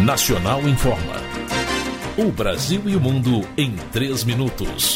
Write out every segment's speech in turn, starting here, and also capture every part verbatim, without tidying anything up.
Nacional Informa. O Brasil e o mundo em três minutos.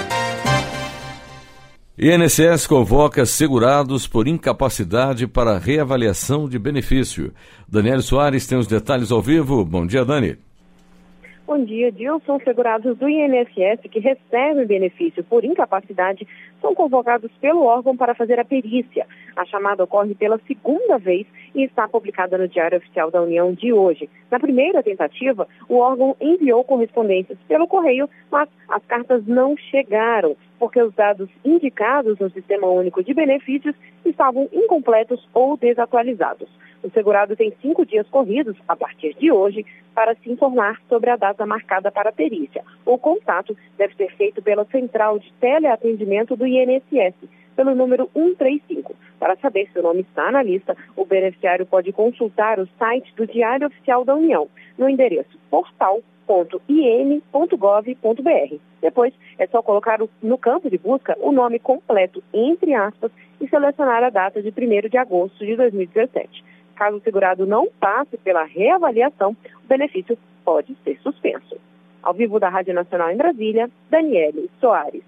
I N S S convoca segurados por incapacidade para reavaliação de benefício. Daniele Soares tem os detalhes ao vivo. Bom dia, Dani. Bom dia, Dilson. Segurados do I N S S que recebem benefício por incapacidade são convocados pelo órgão para fazer a perícia. A chamada ocorre pela segunda vez e está publicada no Diário Oficial da União de hoje. Na primeira tentativa, o órgão enviou correspondências pelo correio, mas as cartas não chegaram, porque os dados indicados no Sistema Único de Benefícios estavam incompletos ou desatualizados. O segurado tem cinco dias corridos, a partir de hoje, para se informar sobre a data marcada para a perícia. O contato deve ser feito pela Central de Teleatendimento do I N S S, pelo número um três cinco. Para saber se o nome está na lista, o beneficiário pode consultar o site do Diário Oficial da União, no endereço portal ponto i n ponto gov ponto b r. Depois, é só colocar no campo de busca o nome completo, entre aspas, e selecionar a data de primeiro de agosto de dois mil e dezessete. Caso o segurado não passe pela reavaliação, o benefício pode ser suspenso. Ao vivo da Rádio Nacional em Brasília, Daniele Soares.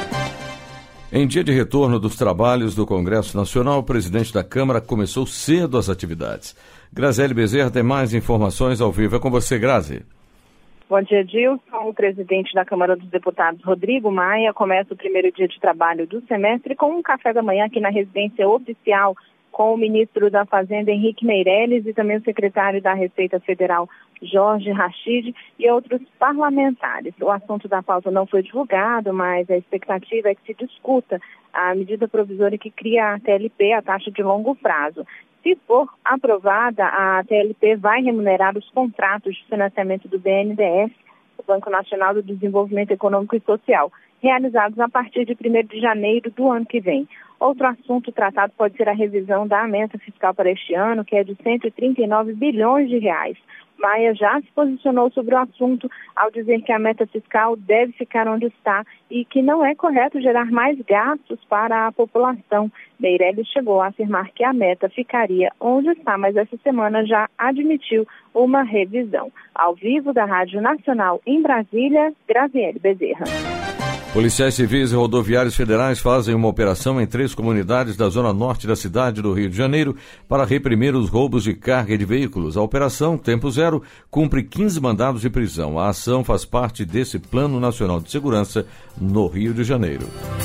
Em dia de retorno dos trabalhos do Congresso Nacional, o presidente da Câmara começou cedo as atividades. Graziele Bezerra tem mais informações ao vivo. É com você, Grazi. Bom dia, Dilson. O presidente da Câmara dos Deputados, Rodrigo Maia, começa o primeiro dia de trabalho do semestre com um café da manhã aqui na residência oficial com o ministro da Fazenda, Henrique Meirelles, e também o secretário da Receita Federal, Jorge Rachid, e outros parlamentares. O assunto da pauta não foi divulgado, mas a expectativa é que se discuta a medida provisória que cria a T L P, a taxa de longo prazo. Se for aprovada, a T L P vai remunerar os contratos de financiamento do B N D E S, o Banco Nacional do Desenvolvimento Econômico e Social, realizados a partir de primeiro de janeiro do ano que vem. Outro assunto tratado pode ser a revisão da meta fiscal para este ano, que é de cento e trinta e nove bilhões de reais. Maia já se posicionou sobre o assunto ao dizer que a meta fiscal deve ficar onde está e que não é correto gerar mais gastos para a população. Meirelles chegou a afirmar que a meta ficaria onde está, mas essa semana já admitiu uma revisão. Ao vivo da Rádio Nacional em Brasília, Graziele Bezerra. Policiais civis e rodoviários federais fazem uma operação em três comunidades da zona norte da cidade do Rio de Janeiro para reprimir os roubos de carga e de veículos. A operação Tempo Zero cumpre quinze mandados de prisão. A ação faz parte desse Plano Nacional de Segurança no Rio de Janeiro.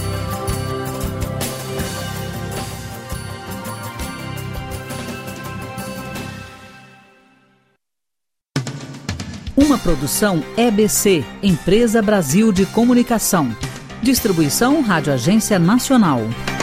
Uma produção E B C, Empresa Brasil de Comunicação. Distribuição Rádio Agência Nacional.